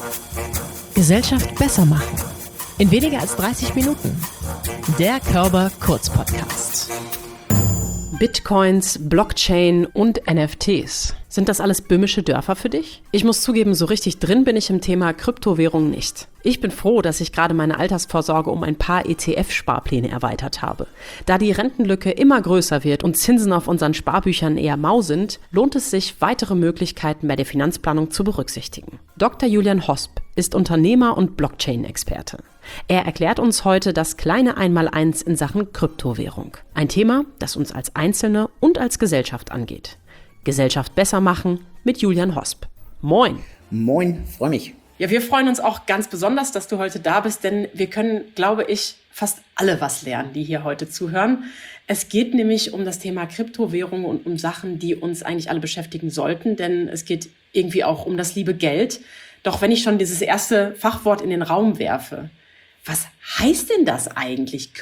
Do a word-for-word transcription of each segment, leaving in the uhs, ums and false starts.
Gesellschaft besser machen. In weniger als dreißig Minuten. Der Körber Kurz Podcast. Bitcoins, Blockchain und N F Ts. Sind das alles böhmische Dörfer für dich? Ich muss zugeben, so richtig drin bin ich im Thema Kryptowährungen nicht. Ich bin froh, dass ich gerade meine Altersvorsorge um ein paar E T F-Sparpläne erweitert habe. Da die Rentenlücke immer größer wird und Zinsen auf unseren Sparbüchern eher mau sind, lohnt es sich, weitere Möglichkeiten bei der Finanzplanung zu berücksichtigen. Doktor Julian Hosp ist Unternehmer und Blockchain-Experte. Er erklärt uns heute das kleine Einmaleins in Sachen Kryptowährung. Ein Thema, das uns als Einzelne und als Gesellschaft angeht. Gesellschaft besser machen mit Julian Hosp. Moin. Moin, freue mich. Ja, wir freuen uns auch ganz besonders, dass du heute da bist, denn wir können, glaube ich, fast alle was lernen, die hier heute zuhören. Es geht nämlich um das Thema Kryptowährung und um Sachen, die uns eigentlich alle beschäftigen sollten, denn es geht irgendwie auch um das liebe Geld. Doch wenn ich schon dieses erste Fachwort in den Raum werfe, was heißt denn das eigentlich,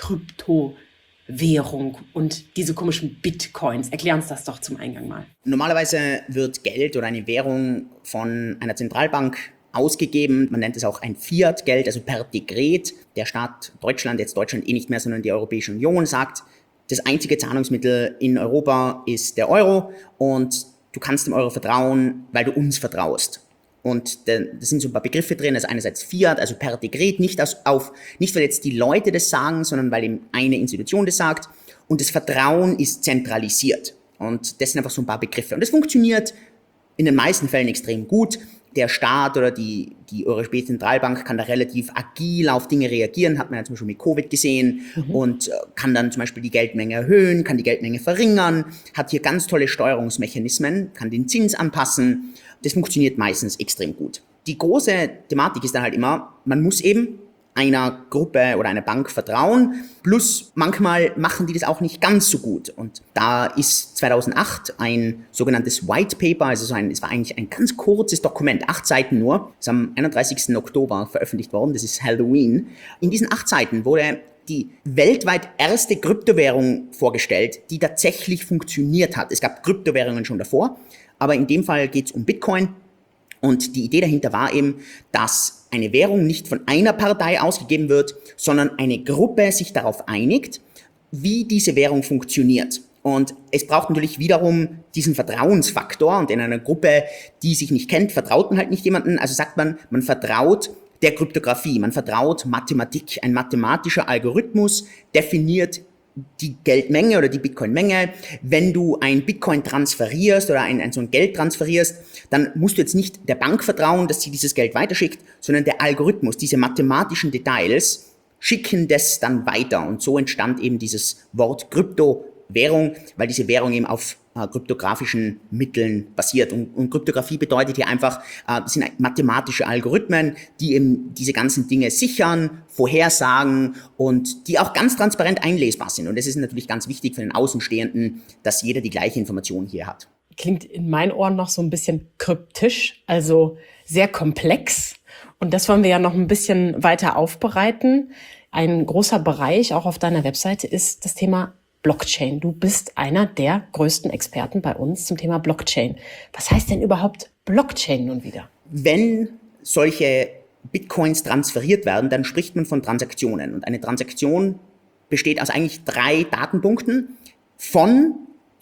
Kryptowährung und diese komischen Bitcoins? Erklär uns das doch zum Eingang mal. Normalerweise wird Geld oder eine Währung von einer Zentralbank ausgegeben. Man nennt es auch ein Fiat-Geld, also per Dekret. Der Staat Deutschland, jetzt Deutschland eh nicht mehr, sondern die Europäische Union sagt, das einzige Zahlungsmittel in Europa ist der Euro und du kannst dem Euro vertrauen, weil du uns vertraust. Und da sind so ein paar Begriffe drin, also einerseits Fiat, also per Dekret, nicht, aus, auf, nicht weil jetzt die Leute das sagen, sondern weil eben eine Institution das sagt. Und das Vertrauen ist zentralisiert. Und das sind einfach so ein paar Begriffe. Und das funktioniert in den meisten Fällen extrem gut. Der Staat oder die, die Europäische Zentralbank kann da relativ agil auf Dinge reagieren, hat man ja zum Beispiel mit Covid gesehen, mhm. und kann dann zum Beispiel die Geldmenge erhöhen, kann die Geldmenge verringern, hat hier ganz tolle Steuerungsmechanismen, kann den Zins anpassen. Das funktioniert meistens extrem gut. Die große Thematik ist dann halt immer, man muss eben einer Gruppe oder einer Bank vertrauen, plus manchmal machen die das auch nicht ganz so gut. Und da ist zweitausendacht ein sogenanntes White Paper, also so ein, es war eigentlich ein ganz kurzes Dokument, acht Seiten nur, das ist am einunddreißigsten Oktober veröffentlicht worden, das ist Halloween. In diesen acht Seiten wurde die weltweit erste Kryptowährung vorgestellt, die tatsächlich funktioniert hat. Es gab Kryptowährungen schon davor, aber in dem Fall geht es um Bitcoin. Und die Idee dahinter war eben, dass eine Währung nicht von einer Partei ausgegeben wird, sondern eine Gruppe sich darauf einigt, wie diese Währung funktioniert. Und es braucht natürlich wiederum diesen Vertrauensfaktor. Und in einer Gruppe, die sich nicht kennt, vertraut man halt nicht jemanden. Also sagt man, man vertraut der Kryptographie, man vertraut Mathematik. Ein mathematischer Algorithmus definiert die Geldmenge oder die Bitcoin-Menge. Wenn du ein Bitcoin transferierst oder ein, ein so ein Geld transferierst, dann musst du jetzt nicht der Bank vertrauen, dass sie dieses Geld weiterschickt, sondern der Algorithmus, diese mathematischen Details schicken das dann weiter. Und so entstand eben dieses Wort Kryptowährung, weil diese Währung eben auf äh, kryptografischen Mitteln basiert. Und, und Kryptographie bedeutet hier einfach, äh, das sind mathematische Algorithmen, die eben diese ganzen Dinge sichern, vorhersagen und die auch ganz transparent einlesbar sind. Und das ist natürlich ganz wichtig für den Außenstehenden, dass jeder die gleiche Information hier hat. Klingt in meinen Ohren noch so ein bisschen kryptisch, also sehr komplex. Und das wollen wir ja noch ein bisschen weiter aufbereiten. Ein großer Bereich, auch auf deiner Webseite, ist das Thema Blockchain. Du bist einer der größten Experten bei uns zum Thema Blockchain. Was heißt denn überhaupt Blockchain nun wieder? Wenn solche Bitcoins transferiert werden, dann spricht man von Transaktionen. Und eine Transaktion besteht aus eigentlich drei Datenpunkten: von,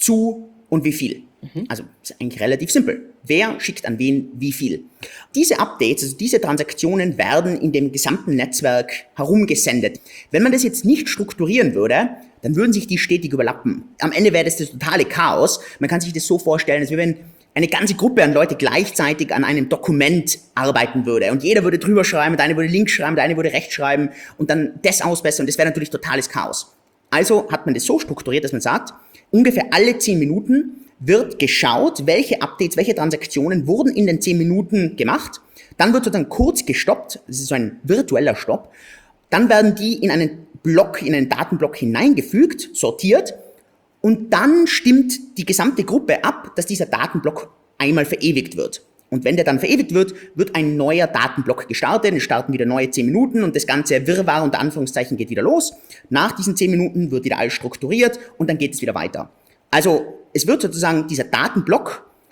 zu und wie viel. Mhm. Also ist eigentlich relativ simpel. Wer schickt an wen wie viel? Diese Updates, also diese Transaktionen werden in dem gesamten Netzwerk herumgesendet. Wenn man das jetzt nicht strukturieren würde, dann würden sich die stetig überlappen. Am Ende wäre das das totale Chaos. Man kann sich das so vorstellen, als wenn eine ganze Gruppe an Leute gleichzeitig an einem Dokument arbeiten würde. Und jeder würde drüber schreiben, der eine würde links schreiben, der eine würde rechts schreiben und dann das ausbessern. Und das wäre natürlich totales Chaos. Also hat man das so strukturiert, dass man sagt, ungefähr alle zehn Minuten wird geschaut, welche Updates, welche Transaktionen wurden in den zehn Minuten gemacht. Dann wird dann kurz gestoppt, das ist so ein virtueller Stopp. Dann werden die in einen Block, in einen Datenblock hineingefügt, sortiert. Und dann stimmt die gesamte Gruppe ab, dass dieser Datenblock einmal verewigt wird. Und wenn der dann verewigt wird, wird ein neuer Datenblock gestartet. Es starten wieder neue zehn Minuten und das ganze Wirrwarr unter Anführungszeichen geht wieder los. Nach diesen zehn Minuten wird wieder alles strukturiert und dann geht es wieder weiter. Also es wird sozusagen dieser Datenblock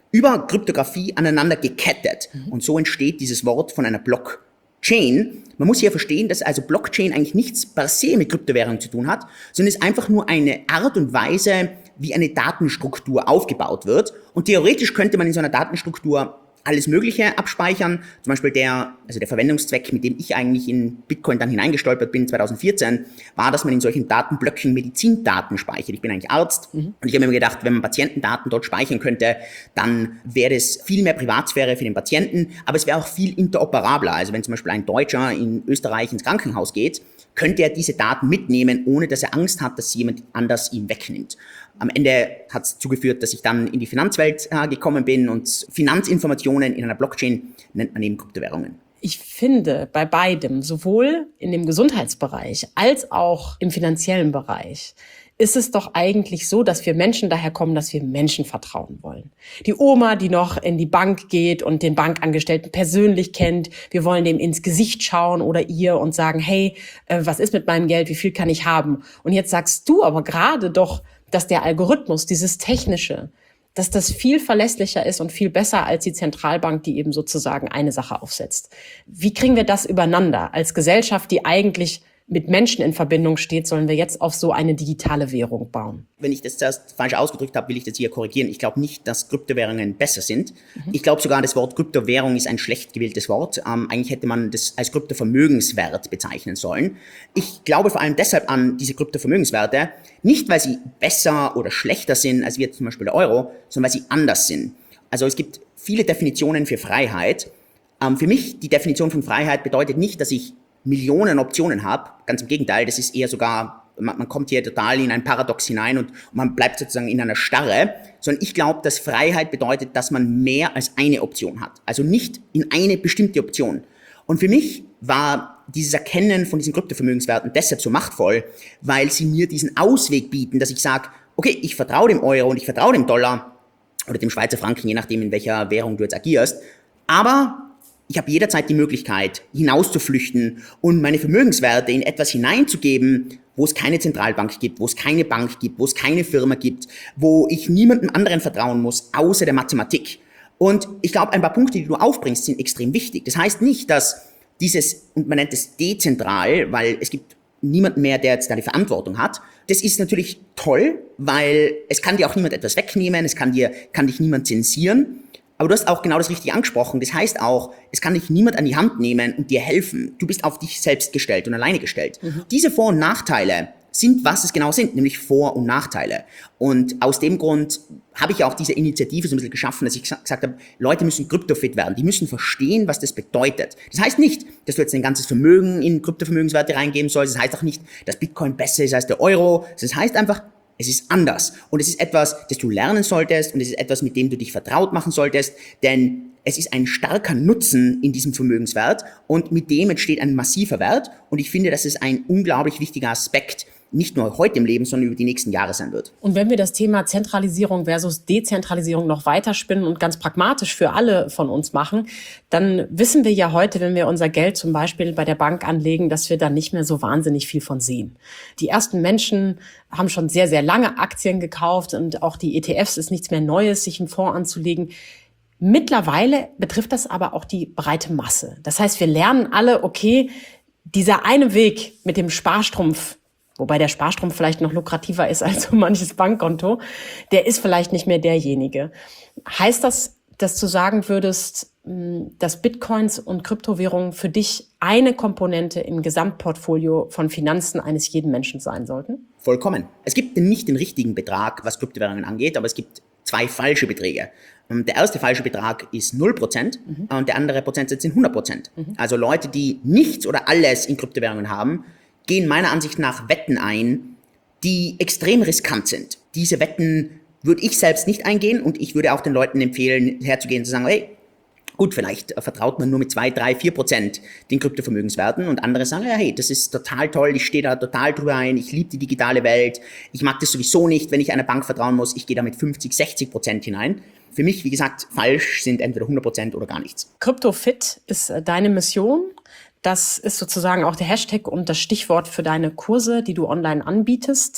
über Kryptographie aneinander gekettet. Mhm. Und so entsteht dieses Wort von einer Blockchain. Man muss hier verstehen, dass also Blockchain eigentlich nichts per se mit Kryptowährung zu tun hat, sondern es ist einfach nur eine Art und Weise, wie eine Datenstruktur aufgebaut wird. Und theoretisch könnte man in so einer Datenstruktur alles Mögliche abspeichern. Zum Beispiel der, also der Verwendungszweck, mit dem ich eigentlich in Bitcoin dann hineingestolpert bin, zwanzig vierzehn, war, dass man in solchen Datenblöcken Medizindaten speichert. Ich bin eigentlich Arzt mhm. und ich habe mir gedacht, wenn man Patientendaten dort speichern könnte, dann wäre es viel mehr Privatsphäre für den Patienten, aber es wäre auch viel interoperabler. Also wenn zum Beispiel ein Deutscher in Österreich ins Krankenhaus geht, könnte er diese Daten mitnehmen, ohne dass er Angst hat, dass jemand anders ihn wegnimmt. Am Ende hat es zugeführt, dass ich dann in die Finanzwelt äh, gekommen bin und Finanzinformationen in einer Blockchain nennt man eben Kryptowährungen. Ich finde bei beidem, sowohl in dem Gesundheitsbereich als auch im finanziellen Bereich, ist es doch eigentlich so, dass wir Menschen daher kommen, dass wir Menschen vertrauen wollen. Die Oma, die noch in die Bank geht und den Bankangestellten persönlich kennt, wir wollen dem ins Gesicht schauen oder ihr und sagen, hey, äh, was ist mit meinem Geld, wie viel kann ich haben? Und jetzt sagst du aber gerade doch, dass der Algorithmus, dieses Technische, dass das viel verlässlicher ist und viel besser als die Zentralbank, die eben sozusagen eine Sache aufsetzt. Wie kriegen wir das übereinander? Als Gesellschaft, die eigentlich mit Menschen in Verbindung steht, sollen wir jetzt auf so eine digitale Währung bauen? Wenn ich das zuerst falsch ausgedrückt habe, will ich das hier korrigieren. Ich glaube nicht, dass Kryptowährungen besser sind. Mhm. Ich glaube sogar, das Wort Kryptowährung ist ein schlecht gewähltes Wort. Ähm, eigentlich hätte man das als Kryptovermögenswert bezeichnen sollen. Ich glaube vor allem deshalb an diese Kryptovermögenswerte, nicht weil sie besser oder schlechter sind als wie zum Beispiel der Euro, sondern weil sie anders sind. Also es gibt viele Definitionen für Freiheit. Ähm, für mich, die Definition von Freiheit bedeutet nicht, dass ich Millionen Optionen habe. Ganz im Gegenteil, das ist eher sogar, man, man kommt hier total in ein Paradox hinein und, und man bleibt sozusagen in einer Starre. Sondern ich glaube, dass Freiheit bedeutet, dass man mehr als eine Option hat. Also nicht in eine bestimmte Option. Und für mich war dieses Erkennen von diesen Kryptovermögenswerten deshalb so machtvoll, weil sie mir diesen Ausweg bieten, dass ich sage, okay, ich vertraue dem Euro und ich vertraue dem Dollar oder dem Schweizer Franken, je nachdem, in welcher Währung du jetzt agierst. Aber ich habe jederzeit die Möglichkeit, hinauszuflüchten und meine Vermögenswerte in etwas hineinzugeben, wo es keine Zentralbank gibt, wo es keine Bank gibt, wo es keine Firma gibt, wo ich niemandem anderen vertrauen muss, außer der Mathematik. Und ich glaube, ein paar Punkte, die du aufbringst, sind extrem wichtig. Das heißt nicht, dass dieses, und man nennt es dezentral, weil es gibt niemanden mehr, der jetzt da die Verantwortung hat. Das ist natürlich toll, weil es kann dir auch niemand etwas wegnehmen, es kann dir, kann dich niemand zensieren. Aber du hast auch genau das Richtige angesprochen. Das heißt auch, es kann dich niemand an die Hand nehmen und dir helfen. Du bist auf dich selbst gestellt und alleine gestellt. Mhm. Diese Vor- und Nachteile sind, was es genau sind, nämlich Vor- und Nachteile. Und aus dem Grund habe ich auch diese Initiative so ein bisschen geschaffen, dass ich gesagt habe, Leute müssen kryptofit werden. Die müssen verstehen, was das bedeutet. Das heißt nicht, dass du jetzt ein ganzes Vermögen in Kryptovermögenswerte reingeben sollst. Das heißt auch nicht, dass Bitcoin besser ist als der Euro. Das heißt einfach, es ist anders. Und es ist etwas, das du lernen solltest und es ist etwas, mit dem du dich vertraut machen solltest, denn es ist ein starker Nutzen in diesem Vermögenswert und mit dem entsteht ein massiver Wert und ich finde, das ist ein unglaublich wichtiger Aspekt, nicht nur heute im Leben, sondern über die nächsten Jahre sein wird. Und wenn wir das Thema Zentralisierung versus Dezentralisierung noch weiterspinnen und ganz pragmatisch für alle von uns machen, dann wissen wir ja heute, wenn wir unser Geld zum Beispiel bei der Bank anlegen, dass wir da nicht mehr so wahnsinnig viel von sehen. Die ersten Menschen haben schon sehr, sehr lange Aktien gekauft und auch die E T Fs ist nichts mehr Neues, sich einen Fonds anzulegen. Mittlerweile betrifft das aber auch die breite Masse. Das heißt, wir lernen alle, okay, dieser eine Weg mit dem Sparstrumpf, wobei der Sparstrumpf vielleicht noch lukrativer ist als so manches Bankkonto, der ist vielleicht nicht mehr derjenige. Heißt das, dass du sagen würdest, dass Bitcoins und Kryptowährungen für dich eine Komponente im Gesamtportfolio von Finanzen eines jeden Menschen sein sollten? Vollkommen. Es gibt nicht den richtigen Betrag, was Kryptowährungen angeht, aber es gibt zwei falsche Beträge. Der erste falsche Betrag ist null Prozent mhm. und der andere Prozentsatz sind hundert Prozent. Mhm. Also Leute, die nichts oder alles in Kryptowährungen haben, gehen meiner Ansicht nach Wetten ein, die extrem riskant sind. Diese Wetten würde ich selbst nicht eingehen und ich würde auch den Leuten empfehlen, herzugehen und zu sagen, hey, gut, vielleicht vertraut man nur mit zwei, drei, vier Prozent den Kryptovermögenswerten und andere sagen, ja, hey, das ist total toll, ich stehe da total drüber ein, ich liebe die digitale Welt, ich mag das sowieso nicht, wenn ich einer Bank vertrauen muss, ich gehe da mit fünfzig, sechzig Prozent hinein. Für mich, wie gesagt, falsch sind entweder hundert Prozent oder gar nichts. CryptoFit ist deine Mission. Das ist sozusagen auch der Hashtag und das Stichwort für deine Kurse, die du online anbietest.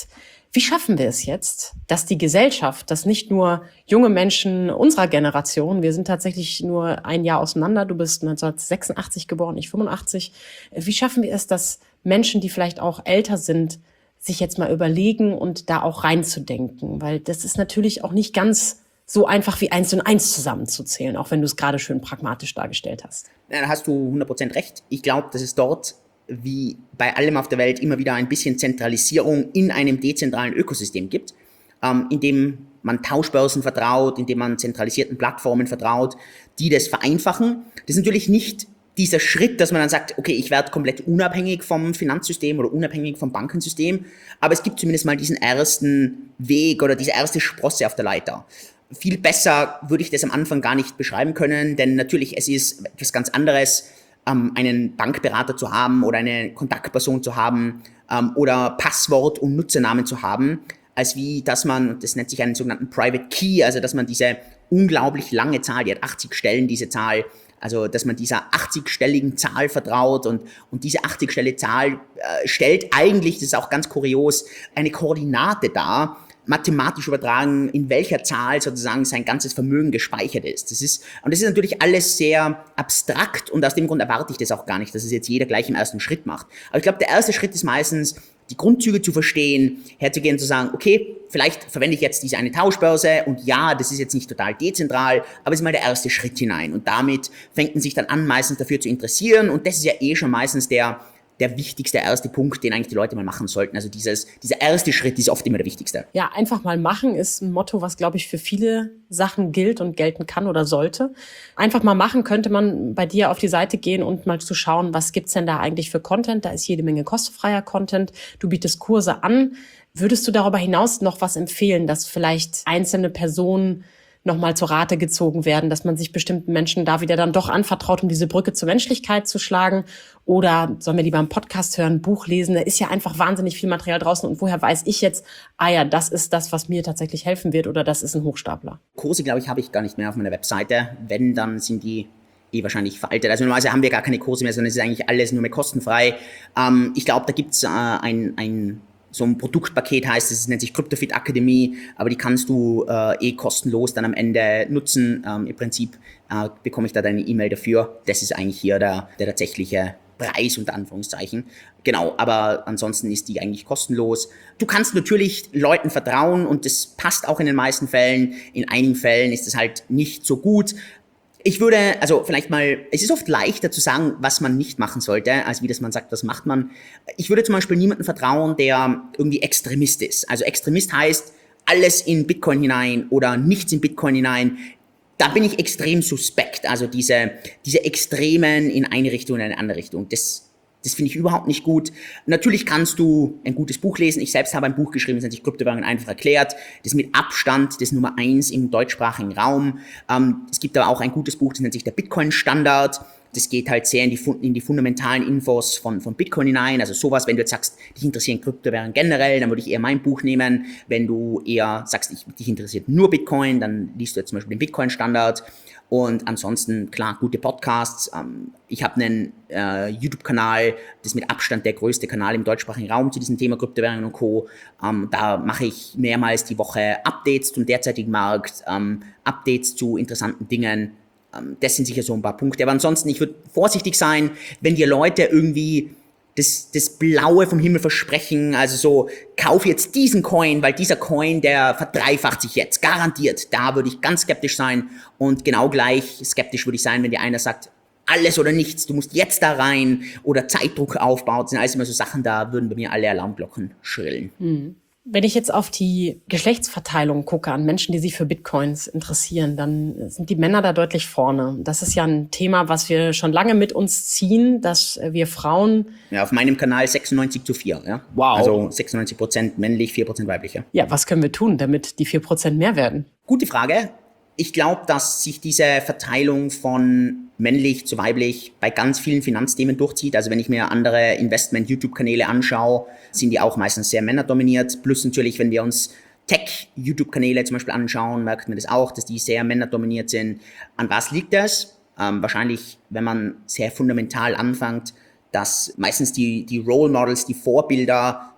Wie schaffen wir es jetzt, dass die Gesellschaft, dass nicht nur junge Menschen unserer Generation, wir sind tatsächlich nur ein Jahr auseinander, du bist neunzehnhundertsechsundachtzig geboren, ich fünfundachtzig, wie schaffen wir es, dass Menschen, die vielleicht auch älter sind, sich jetzt mal überlegen und da auch reinzudenken? Weil das ist natürlich auch nicht ganz so einfach wie eins und eins zusammenzuzählen, auch wenn du es gerade schön pragmatisch dargestellt hast. Ja, da hast du hundert Prozent recht. Ich glaube, dass es dort wie bei allem auf der Welt immer wieder ein bisschen Zentralisierung in einem dezentralen Ökosystem gibt, ähm, in dem man Tauschbörsen vertraut, in dem man zentralisierten Plattformen vertraut, die das vereinfachen. Das ist natürlich nicht dieser Schritt, dass man dann sagt, okay, ich werde komplett unabhängig vom Finanzsystem oder unabhängig vom Bankensystem, aber es gibt zumindest mal diesen ersten Weg oder diese erste Sprosse auf der Leiter. Viel besser würde ich das am Anfang gar nicht beschreiben können, denn natürlich, es ist etwas ganz anderes, einen Bankberater zu haben oder eine Kontaktperson zu haben ähm, oder Passwort und Nutzernamen zu haben, als wie, dass man, das nennt sich einen sogenannten Private Key, also dass man diese unglaublich lange Zahl, die hat achtzig Stellen, diese Zahl, also dass man dieser achtzig-stelligen Zahl vertraut und, und diese achtzig-stellige Zahl äh, stellt eigentlich, das ist auch ganz kurios, eine Koordinate dar, mathematisch übertragen, in welcher Zahl sozusagen sein ganzes Vermögen gespeichert ist. Das ist, und das ist natürlich alles sehr abstrakt und aus dem Grund erwarte ich das auch gar nicht, dass es jetzt jeder gleich im ersten Schritt macht. Aber ich glaube, der erste Schritt ist meistens, die Grundzüge zu verstehen, herzugehen, zu sagen, okay, vielleicht verwende ich jetzt diese eine Tauschbörse und ja, das ist jetzt nicht total dezentral, aber es ist mal der erste Schritt hinein und damit fängt man sich dann an, meistens dafür zu interessieren und das ist ja eh schon meistens der der wichtigste erste Punkt, den eigentlich die Leute mal machen sollten. Also dieses, dieser erste Schritt ist oft immer der wichtigste. Ja, einfach mal machen ist ein Motto, was, glaube ich, für viele Sachen gilt und gelten kann oder sollte. Einfach mal machen könnte man bei dir auf die Seite gehen und mal zu schauen, was gibt's denn da eigentlich für Content? Da ist jede Menge kostenfreier Content. Du bietest Kurse an. Würdest du darüber hinaus noch was empfehlen, dass vielleicht einzelne Personen nochmal zur Rate gezogen werden, dass man sich bestimmten Menschen da wieder dann doch anvertraut, um diese Brücke zur Menschlichkeit zu schlagen? Oder sollen wir lieber einen Podcast hören, ein Buch lesen? Da ist ja einfach wahnsinnig viel Material draußen. Und woher weiß ich jetzt, ah ja, das ist das, was mir tatsächlich helfen wird oder das ist ein Hochstapler? Kurse, glaube ich, habe ich gar nicht mehr auf meiner Webseite. Wenn, dann sind die eh wahrscheinlich veraltet. Also normalerweise haben wir gar keine Kurse mehr, sondern es ist eigentlich alles nur mehr kostenfrei. Ähm, ich glaube, da gibt es äh, ein... ein so ein Produktpaket heißt es, nennt sich CryptoFit Akademie, aber die kannst du äh, eh kostenlos dann am Ende nutzen. Ähm, Im Prinzip äh, bekomme ich da deine E-Mail dafür. Das ist eigentlich hier der, der tatsächliche Preis unter Anführungszeichen. Genau, aber ansonsten ist die eigentlich kostenlos. Du kannst natürlich Leuten vertrauen und das passt auch in den meisten Fällen. In einigen Fällen ist es halt nicht so gut. Ich würde, also vielleicht mal, es ist oft leichter zu sagen, was man nicht machen sollte, als wie das man sagt, was macht man. Ich würde zum Beispiel niemandem vertrauen, der irgendwie Extremist ist. Also Extremist heißt, alles in Bitcoin hinein oder nichts in Bitcoin hinein. Da bin ich extrem suspekt. Also diese, diese Extremen in eine Richtung und in eine andere Richtung. Das Das finde ich überhaupt nicht gut. Natürlich kannst du ein gutes Buch lesen. Ich selbst habe ein Buch geschrieben, das nennt sich Kryptowährungen einfach erklärt. Das ist mit Abstand das Nummer eins im deutschsprachigen Raum. Ähm, es gibt aber auch ein gutes Buch, das nennt sich der Bitcoin-Standard. Das geht halt sehr in die, in die fundamentalen Infos von, von Bitcoin hinein. Also sowas, wenn du jetzt sagst, dich interessieren Kryptowährungen generell, dann würde ich eher mein Buch nehmen. Wenn du eher sagst, ich, dich interessiert nur Bitcoin, dann liest du jetzt zum Beispiel den Bitcoin-Standard. Und ansonsten, klar, gute Podcasts. Ich habe einen äh, YouTube-Kanal, das ist mit Abstand der größte Kanal im deutschsprachigen Raum zu diesem Thema Kryptowährungen und Co. Ähm, da mache ich mehrmals die Woche Updates zum derzeitigen Markt, ähm, Updates zu interessanten Dingen. Ähm, das sind sicher so ein paar Punkte. Aber ansonsten, ich würde vorsichtig sein, wenn dir Leute irgendwie Das, das Blaue vom Himmel versprechen, also so, kauf jetzt diesen Coin, weil dieser Coin, der verdreifacht sich jetzt, garantiert. Da würde ich ganz skeptisch sein und genau gleich skeptisch würde ich sein, wenn dir einer sagt, alles oder nichts, du musst jetzt da rein oder Zeitdruck aufbaut, das sind alles immer so Sachen, da würden bei mir alle Alarmglocken schrillen. Hm. Wenn ich jetzt auf die Geschlechtsverteilung gucke an Menschen, die sich für Bitcoins interessieren, dann sind die Männer da deutlich vorne. Das ist ja ein Thema, was wir schon lange mit uns ziehen, dass wir Frauen... Ja, auf meinem Kanal sechsundneunzig zu vier. Ja? Wow. Also sechsundneunzig Prozent männlich, vier Prozent weiblich. Ja? ja, was können wir tun, damit die vier Prozent mehr werden? Gute Frage. Ich glaube, dass sich diese Verteilung von männlich zu weiblich bei ganz vielen Finanzthemen durchzieht. Also wenn ich mir andere Investment-YouTube-Kanäle anschaue, sind die auch meistens sehr männerdominiert. Plus natürlich, wenn wir uns Tech-YouTube-Kanäle zum Beispiel anschauen, merkt man das auch, dass die sehr männerdominiert sind. An was liegt das? Ähm, wahrscheinlich, wenn man sehr fundamental anfängt, dass meistens die, die Role Models, die Vorbilder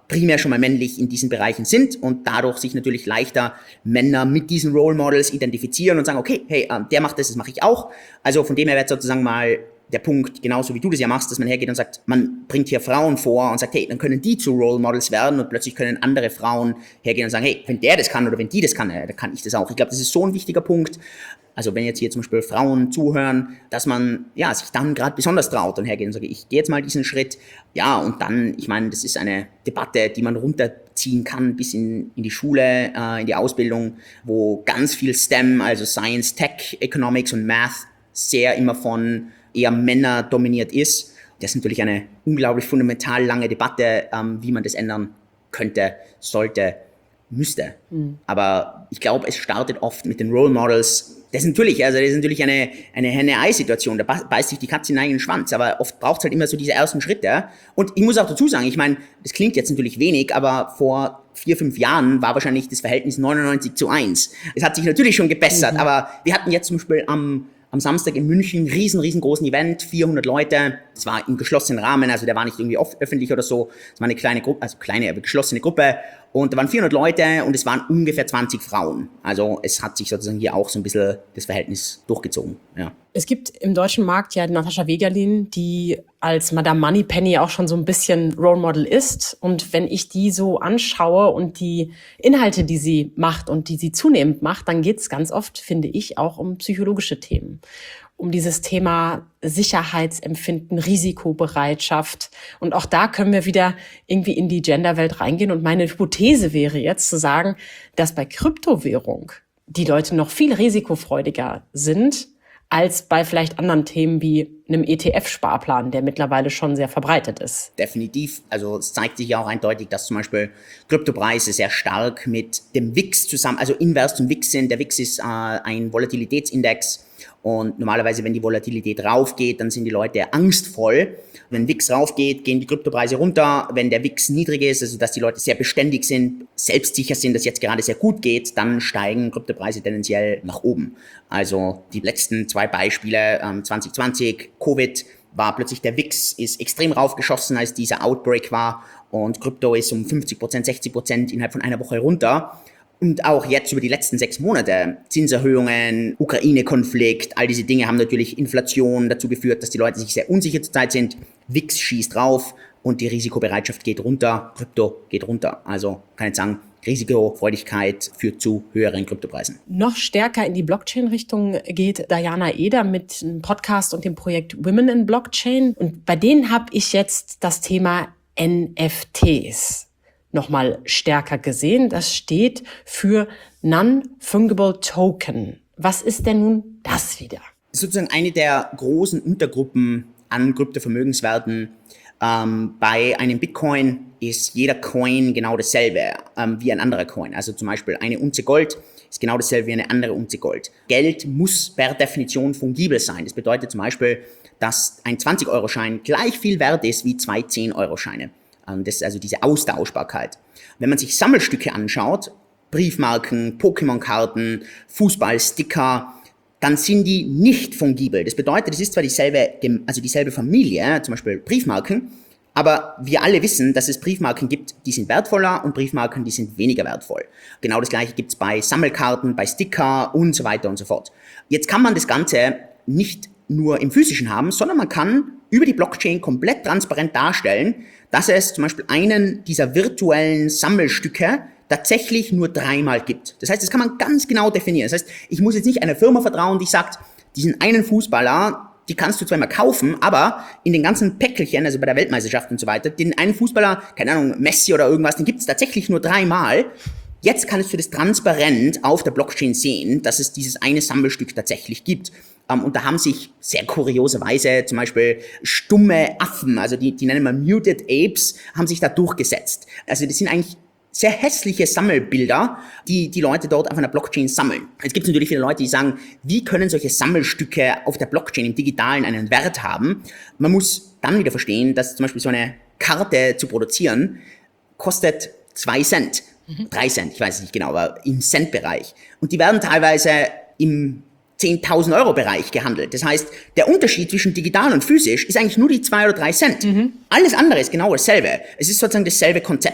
primär schon mal männlich in diesen Bereichen sind und dadurch sich natürlich leichter Männer mit diesen Role Models identifizieren und sagen, okay, hey, der macht das, das mache ich auch. Also von dem her wird sozusagen mal der Punkt, genauso wie du das ja machst, dass man hergeht und sagt, man bringt hier Frauen vor und sagt, hey, dann können die zu Role Models werden und plötzlich können andere Frauen hergehen und sagen, hey, wenn der das kann oder wenn die das kann, dann kann ich das auch. Ich glaube, das ist so ein wichtiger Punkt. Also wenn jetzt hier zum Beispiel Frauen zuhören, dass man ja sich dann gerade besonders traut und hergeht und sagt, ich gehe jetzt mal diesen Schritt. Ja, und dann, ich meine, das ist eine Debatte, die man runterziehen kann bis in, in die Schule, äh, in die Ausbildung, wo ganz viel STEM, also Science, Tech, Economics und Math sehr immer von eher Männer dominiert ist. Das ist natürlich eine unglaublich fundamental lange Debatte, ähm, wie man das ändern könnte, sollte, müsste. Mhm. Aber ich glaube, es startet oft mit den Role Models. Das ist natürlich, also das ist natürlich eine, eine Henne-Ei-Situation, da beißt sich die Katze in den eigenen Schwanz, aber oft braucht es halt immer so diese ersten Schritte. Und ich muss auch dazu sagen, ich meine, das klingt jetzt natürlich wenig, aber vor vier, fünf Jahren war wahrscheinlich das Verhältnis neunundneunzig zu eins. Es hat sich natürlich schon gebessert, mhm. aber wir hatten jetzt zum Beispiel am Am Samstag in München, riesen, riesengroßen Event, vierhundert Leute. Das war im geschlossenen Rahmen, also der war nicht irgendwie oft öffentlich oder so. Es war eine kleine Gruppe, also kleine, aber geschlossene Gruppe. Und da waren vierhundert Leute und es waren ungefähr zwanzig Frauen. Also es hat sich sozusagen hier auch so ein bisschen das Verhältnis durchgezogen, ja. Es gibt im deutschen Markt ja Natascha Wegerlin, die als Madame Moneypenny auch schon so ein bisschen Role Model ist. Und wenn ich die so anschaue und die Inhalte, die sie macht und die sie zunehmend macht, dann geht es ganz oft, finde ich, auch um psychologische Themen. Um dieses Thema Sicherheitsempfinden, Risikobereitschaft. Und auch da können wir wieder irgendwie in die Genderwelt reingehen. Und meine Hypothese wäre jetzt zu sagen, dass bei Kryptowährung die Leute noch viel risikofreudiger sind als bei vielleicht anderen Themen wie einem E T F-Sparplan, der mittlerweile schon sehr verbreitet ist. Definitiv. Also es zeigt sich ja auch eindeutig, dass zum Beispiel Kryptopreise sehr stark mit dem W I X zusammen, also invers zum W I X sind. Der W I X ist äh, ein Volatilitätsindex und normalerweise, wenn die Volatilität raufgeht, dann sind die Leute angstvoll. Wenn W I X raufgeht, gehen die Kryptopreise runter. Wenn der W I X niedrig ist, also dass die Leute sehr beständig sind, selbstsicher sind, dass jetzt gerade sehr gut geht, dann steigen Kryptopreise tendenziell nach oben. Also die letzten zwei Beispiele, ähm, zwanzig zwanzig, Covid, war plötzlich der W I X ist extrem raufgeschossen, als dieser Outbreak war und Krypto ist um fünfzig Prozent, sechzig Prozent innerhalb von einer Woche runter. Und auch jetzt über die letzten sechs Monate, Zinserhöhungen, Ukraine-Konflikt, all diese Dinge haben natürlich Inflation dazu geführt, dass die Leute sich sehr unsicher zurzeit sind. W I X schießt rauf und die Risikobereitschaft geht runter, Krypto geht runter. Also kann ich sagen, Risikofreudigkeit führt zu höheren Kryptopreisen. Noch stärker in die Blockchain-Richtung geht Diana Eder mit einem Podcast und dem Projekt Women in Blockchain. Und bei denen habe ich jetzt das Thema N F Ts nochmal stärker gesehen. Das steht für Non-Fungible Token. Was ist denn nun das wieder? Das ist sozusagen eine der großen Untergruppen an Kryptovermögenswerten. Ähm, bei einem Bitcoin ist jeder Coin genau dasselbe ähm, wie ein anderer Coin. Also zum Beispiel eine Unze Gold ist genau dasselbe wie eine andere Unze Gold. Geld muss per Definition fungibel sein. Das bedeutet zum Beispiel, dass ein zwanzig-Euro-Schein gleich viel wert ist wie zwei zehn-Euro-Scheine. Das ist also diese Austauschbarkeit. Wenn man sich Sammelstücke anschaut, Briefmarken, Pokémon-Karten, Fußballsticker, dann sind die nicht fungibel. Das bedeutet, es ist zwar dieselbe, also dieselbe Familie, zum Beispiel Briefmarken, aber wir alle wissen, dass es Briefmarken gibt, die sind wertvoller und Briefmarken, die sind weniger wertvoll. Genau das Gleiche gibt es bei Sammelkarten, bei Sticker und so weiter und so fort. Jetzt kann man das Ganze nicht nur im Physischen haben, sondern man kann über die Blockchain komplett transparent darstellen, dass es zum Beispiel einen dieser virtuellen Sammelstücke tatsächlich nur dreimal gibt. Das heißt, das kann man ganz genau definieren. Das heißt, ich muss jetzt nicht einer Firma vertrauen, die sagt, diesen einen Fußballer, die kannst du zwar immer kaufen, aber in den ganzen Päckelchen, also bei der Weltmeisterschaft und so weiter, den einen Fußballer, keine Ahnung, Messi oder irgendwas, den gibt es tatsächlich nur dreimal. Jetzt kannst du das transparent auf der Blockchain sehen, dass es dieses eine Sammelstück tatsächlich gibt. Um, und da haben sich sehr kurioserweise zum Beispiel stumme Affen, also die, die nennen wir Muted Apes, haben sich da durchgesetzt. Also das sind eigentlich sehr hässliche Sammelbilder, die die Leute dort auf einer Blockchain sammeln. Jetzt gibt es natürlich viele Leute, die sagen, wie können solche Sammelstücke auf der Blockchain im Digitalen einen Wert haben? Man muss dann wieder verstehen, dass zum Beispiel so eine Karte zu produzieren kostet zwei Cent, mhm. drei Cent, ich weiß es nicht genau, aber im Centbereich. Und die werden teilweise im zehntausend Euro Bereich gehandelt. Das heißt, der Unterschied zwischen digital und physisch ist eigentlich nur die zwei oder drei Cent. Mhm. Alles andere ist genau dasselbe. Es ist sozusagen dasselbe Konzept.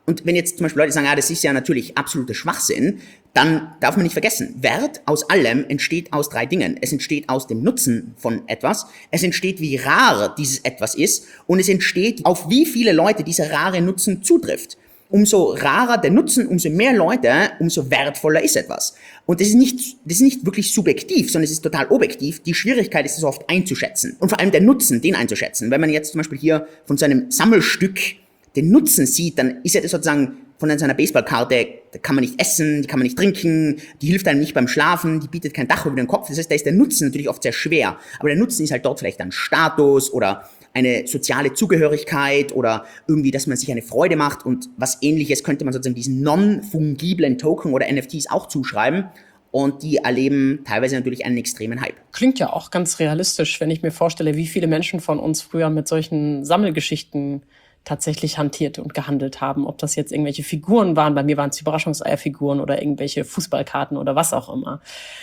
Und wenn jetzt zum Beispiel Leute sagen, ja, das ist ja natürlich absoluter Schwachsinn, dann darf man nicht vergessen, Wert aus allem entsteht aus drei Dingen. Es entsteht aus dem Nutzen von etwas, es entsteht, wie rar dieses etwas ist und es entsteht, auf wie viele Leute dieser rare Nutzen zutrifft. Umso rarer der Nutzen, umso mehr Leute, umso wertvoller ist etwas. Und das ist nicht, das ist nicht wirklich subjektiv, sondern es ist total objektiv. Die Schwierigkeit ist es oft einzuschätzen. Und vor allem der Nutzen, den einzuschätzen. Wenn man jetzt zum Beispiel hier von so einem Sammelstück den Nutzen sieht, dann ist ja das sozusagen von so einer Baseballkarte, da kann man nicht essen, die kann man nicht trinken, die hilft einem nicht beim Schlafen, die bietet kein Dach über den Kopf. Das heißt, da ist der Nutzen natürlich oft sehr schwer. Aber der Nutzen ist halt dort vielleicht ein Status oder eine soziale Zugehörigkeit oder irgendwie, dass man sich eine Freude macht und was Ähnliches könnte man sozusagen diesen non-fungiblen Token oder N F Ts auch zuschreiben. Und die erleben teilweise natürlich einen extremen Hype. Klingt ja auch ganz realistisch, wenn ich mir vorstelle, wie viele Menschen von uns früher mit solchen Sammelgeschichten tatsächlich hantiert und gehandelt haben. Ob das jetzt irgendwelche Figuren waren, bei mir waren es Überraschungseierfiguren oder irgendwelche Fußballkarten oder was auch immer.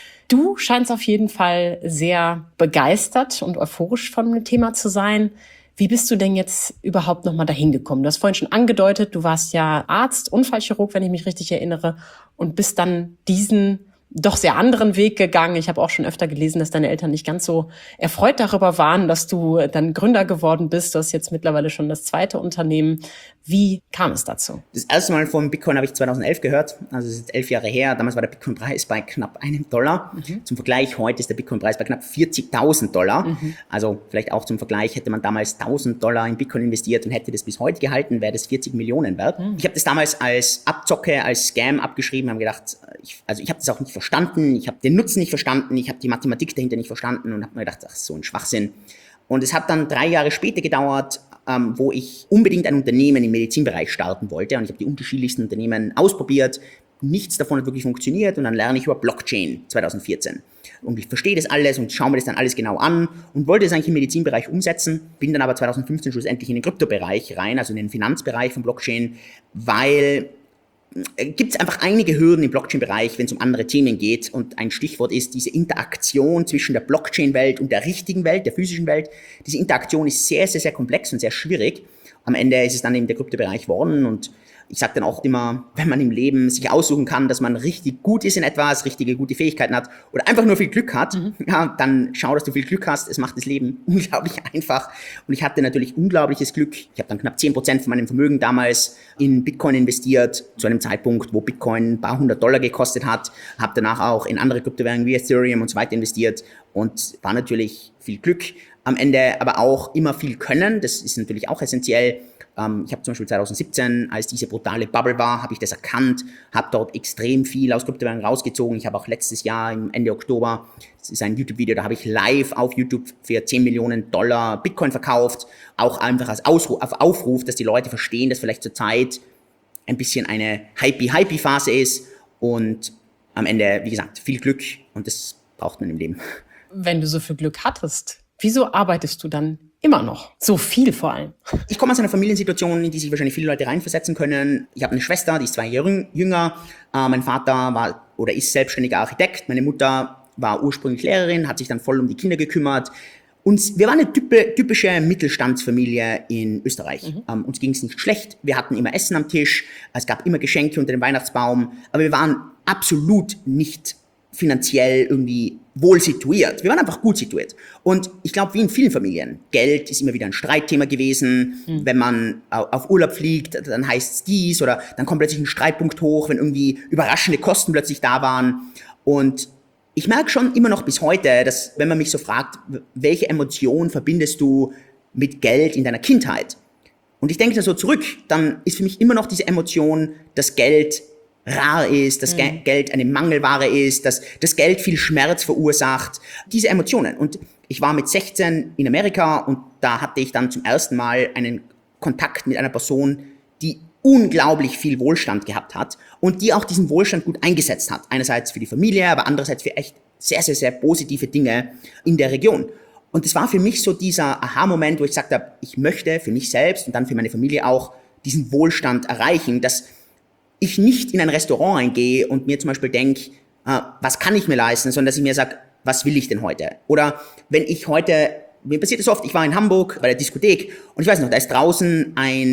Du scheinst auf jeden Fall sehr begeistert und euphorisch von dem Thema zu sein. Wie bist du denn jetzt überhaupt nochmal dahin gekommen? Du hast vorhin schon angedeutet, du warst ja Arzt, Unfallchirurg, wenn ich mich richtig erinnere, und bist dann diesen doch sehr anderen Weg gegangen. Ich habe auch schon öfter gelesen, dass deine Eltern nicht ganz so erfreut darüber waren, dass du dann Gründer geworden bist. Du hast jetzt mittlerweile schon das zweite Unternehmen. Wie kam es dazu? Das erste Mal von Bitcoin habe ich zweitausendelf gehört. Also das ist jetzt elf Jahre her. Damals war der Bitcoin-Preis bei knapp einem Dollar. Mhm. Zum Vergleich, heute ist der Bitcoin-Preis bei knapp vierzigtausend Dollar. Mhm. Also vielleicht auch zum Vergleich, hätte man damals tausend Dollar in Bitcoin investiert und hätte das bis heute gehalten, wäre das vierzig Millionen wert. Mhm. Ich habe das damals als Abzocke, als Scam abgeschrieben, habe gedacht, ich, also ich habe das auch nicht verstanden, ich habe den Nutzen nicht verstanden, ich habe die Mathematik dahinter nicht verstanden und habe mir gedacht, ach, so ein Schwachsinn. Und es hat dann drei Jahre später gedauert, ähm, wo ich unbedingt ein Unternehmen im Medizinbereich starten wollte. Und ich habe die unterschiedlichsten Unternehmen ausprobiert. Nichts davon hat wirklich funktioniert. Und dann lerne ich über Blockchain zweitausendvierzehn. Und ich verstehe das alles und schaue mir das dann alles genau an und wollte das eigentlich im Medizinbereich umsetzen. Bin dann aber zweitausendfünfzehn schlussendlich in den Kryptobereich rein, also in den Finanzbereich von Blockchain, weil gibt es einfach einige Hürden im Blockchain-Bereich, wenn es um andere Themen geht. Und ein Stichwort ist diese Interaktion zwischen der Blockchain-Welt und der richtigen Welt, der physischen Welt. Diese Interaktion ist sehr, sehr, sehr komplex und sehr schwierig. Am Ende ist es dann eben der Kryptobereich geworden. Und ich sage dann auch immer, wenn man im Leben sich aussuchen kann, dass man richtig gut ist in etwas, richtige gute Fähigkeiten hat oder einfach nur viel Glück hat, mhm. ja, dann schau, dass du viel Glück hast. Es macht das Leben unglaublich einfach. Und ich hatte natürlich unglaubliches Glück. Ich habe dann knapp zehn Prozent von meinem Vermögen damals in Bitcoin investiert, zu einem Zeitpunkt, wo Bitcoin ein paar hundert Dollar gekostet hat. Habe danach auch in andere Kryptowährungen wie Ethereum und so weiter investiert und war natürlich viel Glück. Am Ende aber auch immer viel Können. Das ist natürlich auch essentiell. Ähm, ich habe zum Beispiel zweitausendsiebzehn, als diese brutale Bubble war, habe ich das erkannt, habe dort extrem viel aus Kryptowährungen rausgezogen. Ich habe auch letztes Jahr, im Ende Oktober, das ist ein YouTube-Video, da habe ich live auf YouTube für zehn Millionen Dollar Bitcoin verkauft. Auch einfach als Ausruf, auf Aufruf, dass die Leute verstehen, dass vielleicht zur Zeit ein bisschen eine Hypey-Hypey-Phase ist. Und am Ende, wie gesagt, viel Glück. Und das braucht man im Leben. Wenn du so viel Glück hattest, wieso arbeitest du dann immer noch? So viel vor allem. Ich komme aus einer Familiensituation, in die sich wahrscheinlich viele Leute reinversetzen können. Ich habe eine Schwester, die ist zwei Jahre jünger. Äh, mein Vater war oder ist selbstständiger Architekt. Meine Mutter war ursprünglich Lehrerin, hat sich dann voll um die Kinder gekümmert. Und wir waren eine typische Mittelstandsfamilie in Österreich. Mhm. Ähm, uns ging es nicht schlecht. Wir hatten immer Essen am Tisch. Es gab immer Geschenke unter dem Weihnachtsbaum. Aber wir waren absolut nicht finanziell irgendwie wohl situiert. Wir waren einfach gut situiert. Und ich glaube, wie in vielen Familien, Geld ist immer wieder ein Streitthema gewesen. Mhm. Wenn man auf Urlaub fliegt, dann heißt es dies oder dann kommt plötzlich ein Streitpunkt hoch, wenn irgendwie überraschende Kosten plötzlich da waren. Und ich merke schon immer noch bis heute, dass wenn man mich so fragt, welche Emotion verbindest du mit Geld in deiner Kindheit? Und ich denke da so zurück, dann ist für mich immer noch diese Emotion, dass Geld rar ist, dass mhm. Geld eine Mangelware ist, dass das Geld viel Schmerz verursacht. Diese Emotionen. Und ich war mit sechzehn in Amerika und da hatte ich dann zum ersten Mal einen Kontakt mit einer Person, die unglaublich viel Wohlstand gehabt hat und die auch diesen Wohlstand gut eingesetzt hat. Einerseits für die Familie, aber andererseits für echt sehr, sehr, sehr positive Dinge in der Region. Und das war für mich so dieser Aha-Moment, wo ich gesagt habe, ich möchte für mich selbst und dann für meine Familie auch diesen Wohlstand erreichen, dass ich nicht in ein Restaurant reingehe und mir zum Beispiel denke, äh, was kann ich mir leisten, sondern dass ich mir sage, was will ich denn heute? Oder wenn ich heute, mir passiert es oft, ich war in Hamburg bei der Diskothek und ich weiß noch, da ist draußen ein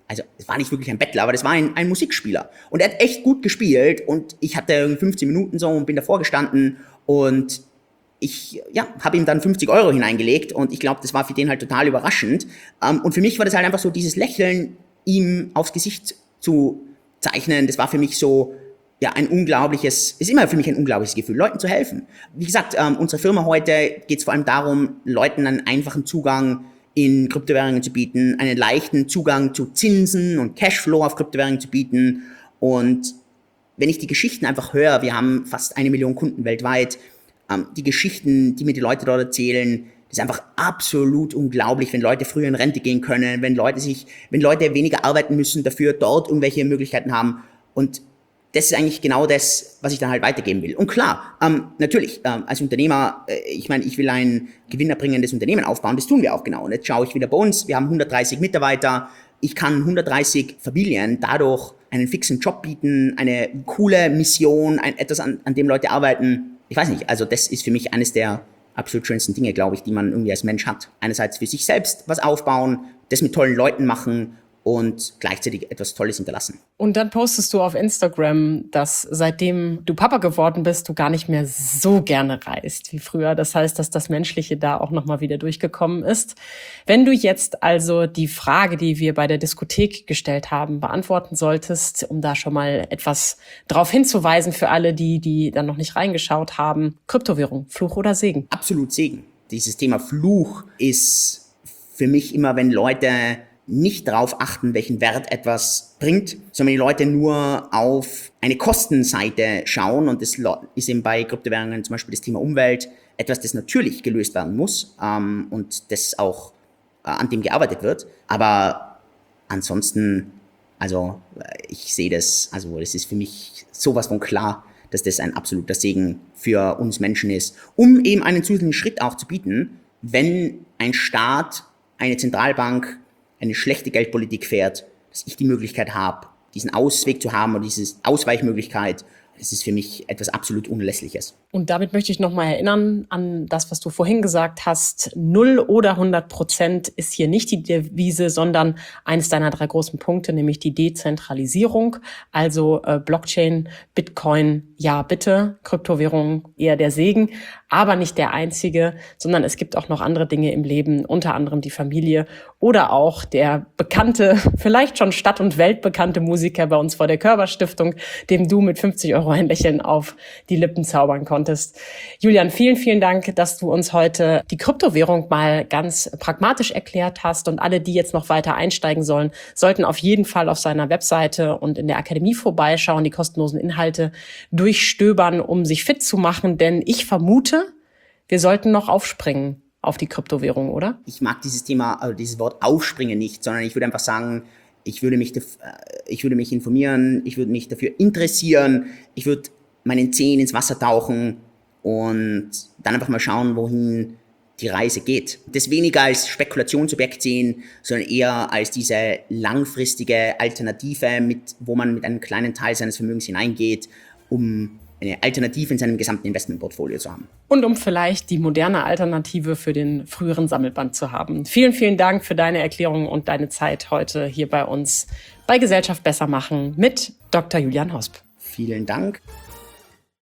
also es war nicht wirklich ein Bettler, aber das war ein, ein Musikspieler. Und er hat echt gut gespielt und ich hatte fünfzehn Minuten so und bin davor gestanden und ich ja, habe ihm dann fünfzig Euro hineingelegt und ich glaube, das war für den halt total überraschend. Ähm, und für mich war das halt einfach so, dieses Lächeln ihm aufs Gesicht zu zeichnen, das war für mich so, ja, ein unglaubliches, ist immer für mich ein unglaubliches Gefühl, Leuten zu helfen. Wie gesagt, ähm, unsere Firma heute geht es vor allem darum, Leuten einen einfachen Zugang in Kryptowährungen zu bieten, einen leichten Zugang zu Zinsen und Cashflow auf Kryptowährungen zu bieten. Und wenn ich die Geschichten einfach höre, wir haben fast eine Million Kunden weltweit, ähm, die Geschichten, die mir die Leute dort erzählen, das ist einfach absolut unglaublich, wenn Leute früher in Rente gehen können, wenn Leute sich, wenn Leute weniger arbeiten müssen, dafür dort irgendwelche Möglichkeiten haben. Und das ist eigentlich genau das, was ich dann halt weitergeben will. Und klar, ähm, natürlich, ähm, als Unternehmer, äh, ich meine, ich will ein gewinnerbringendes Unternehmen aufbauen, das tun wir auch genau. Und jetzt schaue ich wieder bei uns, wir haben hundertdreißig Mitarbeiter, ich kann hundertdreißig Familien dadurch einen fixen Job bieten, eine coole Mission, ein, etwas, an, an dem Leute arbeiten. Ich weiß nicht, also das ist für mich eines der absolut schönsten Dinge, glaube ich, die man irgendwie als Mensch hat. Einerseits für sich selbst was aufbauen, das mit tollen Leuten machen und gleichzeitig etwas Tolles hinterlassen. Und dann postest du auf Instagram, dass seitdem du Papa geworden bist, du gar nicht mehr so gerne reist wie früher. Das heißt, dass das Menschliche da auch nochmal wieder durchgekommen ist. Wenn du jetzt also die Frage, die wir bei der Diskothek gestellt haben, beantworten solltest, um da schon mal etwas drauf hinzuweisen für alle, die, die dann noch nicht reingeschaut haben. Kryptowährung, Fluch oder Segen? Absolut Segen. Dieses Thema Fluch ist für mich immer, wenn Leute nicht darauf achten, welchen Wert etwas bringt, sondern die Leute nur auf eine Kostenseite schauen. Und das ist eben bei Kryptowährungen zum Beispiel das Thema Umwelt etwas, das natürlich gelöst werden muss ähm, und das auch äh, an dem gearbeitet wird. Aber ansonsten, also ich sehe das, also das ist für mich sowas von klar, dass das ein absoluter Segen für uns Menschen ist, um eben einen zusätzlichen Schritt auch zu bieten, wenn ein Staat, eine Zentralbank eine schlechte Geldpolitik fährt, dass ich die Möglichkeit habe, diesen Ausweg zu haben oder diese Ausweichmöglichkeit. Das ist für mich etwas absolut Unerlässliches. Und damit möchte ich nochmal erinnern an das, was du vorhin gesagt hast. Null oder hundert Prozent ist hier nicht die Devise, sondern eines deiner drei großen Punkte, nämlich die Dezentralisierung. Also äh, Blockchain, Bitcoin, ja bitte, Kryptowährung eher der Segen, aber nicht der einzige, sondern es gibt auch noch andere Dinge im Leben, unter anderem die Familie oder auch der bekannte, vielleicht schon stadt- und weltbekannte Musiker bei uns vor der Körber-Stiftung, dem du mit fünfzig Euro ein Lächeln auf die Lippen zaubern konntest. Julian, vielen, vielen Dank, dass du uns heute die Kryptowährung mal ganz pragmatisch erklärt hast. Und alle, die jetzt noch weiter einsteigen sollen, sollten auf jeden Fall auf seiner Webseite und in der Akademie vorbeischauen, die kostenlosen Inhalte durchstöbern, um sich fit zu machen. Denn ich vermute, wir sollten noch aufspringen auf die Kryptowährung, oder? Ich mag dieses Thema, also dieses Wort aufspringen nicht, sondern ich würde einfach sagen, Ich würde mich, ich würde mich informieren, ich würde mich dafür interessieren, ich würde meinen Zehen ins Wasser tauchen und dann einfach mal schauen, wohin die Reise geht. Das weniger als Spekulationsobjekt sehen, sondern eher als diese langfristige Alternative, mit, wo man mit einem kleinen Teil seines Vermögens hineingeht, um eine Alternative in seinem gesamten Investmentportfolio zu haben. Und um vielleicht die moderne Alternative für den früheren Sammelband zu haben. Vielen, vielen Dank für deine Erklärung und deine Zeit heute hier bei uns bei Gesellschaft besser machen mit Doktor Julian Hosp. Vielen Dank.